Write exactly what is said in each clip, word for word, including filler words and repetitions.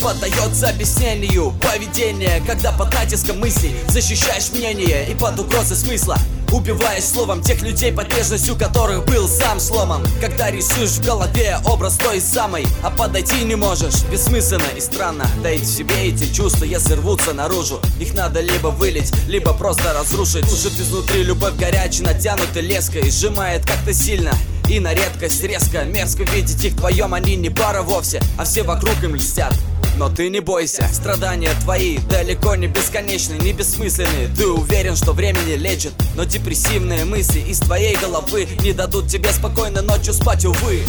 поддается объяснению поведения, когда под натиском мыслей защищаешь мнение и под угрозой смысла убиваешь словом тех людей, под нежностью которых был сам сломан. Когда рисуешь в голове образ той самой, а подойти не можешь, бессмысленно и странно таить в себе эти чувства, если рвутся наружу. Их надо либо вылить, либо просто разрушить. Душит изнутри любовь горячей, натянутой леской, сжимает как-то сильно и на редкость резко. Мерзко видеть их вдвоем, они не пара вовсе, а все вокруг им льстят. Но ты не бойся, страдания твои далеко не бесконечны, не бессмысленны. Ты уверен, что время не лечит, но депрессивные мысли из твоей головы не дадут тебе спокойно ночью спать, увы.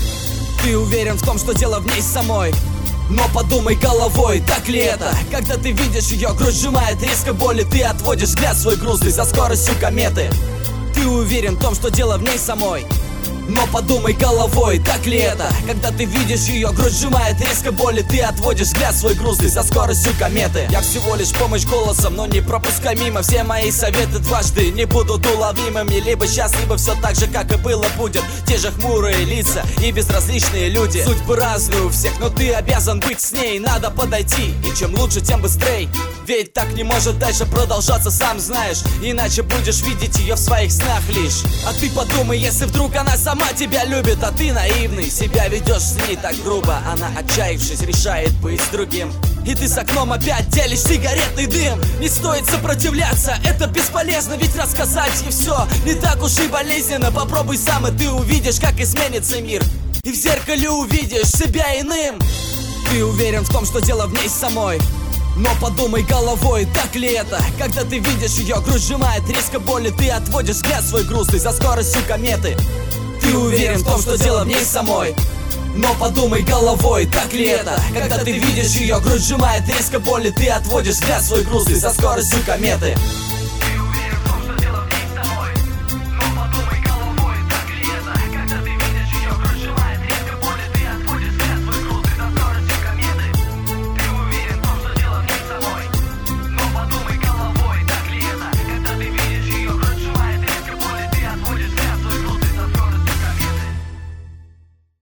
Ты уверен в том, что дело в ней самой, но подумай головой, так ли это? Когда ты видишь ее, грудь сжимает резко боли, ты отводишь взгляд свой грустный за скоростью кометы. Ты уверен в том, что дело в ней самой, но подумай головой, так ли это? Когда ты видишь ее, грудь сжимает резко боли, ты отводишь взгляд свой грустный за скоростью кометы. Я всего лишь помощь голосом, но не пропускай мимо. Все мои советы дважды не будут уловимыми. Либо сейчас, либо все так же, как и было будет. Те же хмурые лица и безразличные люди. Судьбы разные у всех, но ты обязан быть с ней. Надо подойти, и чем лучше, тем быстрей. Ведь так не может дальше продолжаться, сам знаешь. Иначе будешь видеть ее в своих снах лишь. А ты подумай, если вдруг она сама тебя любит, а ты наивный, себя ведешь с ней так грубо. Она, отчаявшись, решает быть с другим, и ты с окном опять делишь сигаретный дым. Не стоит сопротивляться, это бесполезно, ведь рассказать ей все не так уж и болезненно. Попробуй сам, и ты увидишь, как изменится мир, и в зеркале увидишь себя иным. Ты уверен в том, что дело в ней самой, но подумай головой, так ли это? Когда ты видишь ее, грудь сжимает резко боли, ты отводишь взгляд свой грустный за скоростью кометы. Ты уверен в том, что дело в ней самой, но подумай головой, так ли это? Когда ты видишь ее, грудь сжимает резко боли, ты отводишь взгляд свой грустный за скоростью кометы.